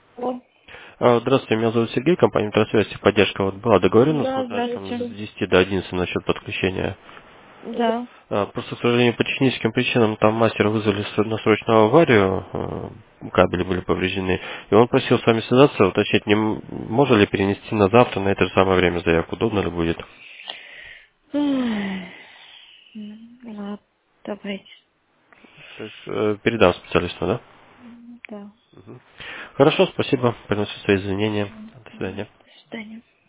О, Здравствуйте, меня зовут Сергей, компания Трансвести, поддержка. Вот была договоренность да, вот, там, с здравствуйте. 10 до 11 насчет подключения. Да. Просто, к сожалению, по техническим причинам там мастер вызвали на срочную аварию, кабели были повреждены, и он просил с вами связаться, уточнить, можно ли перенести на завтра на это же самое время заявку, удобно ли будет. Ой, ладно, давайте. То есть передам специалисту, да? Да. Хорошо, спасибо, приношу свои извинения. До свидания. До свидания.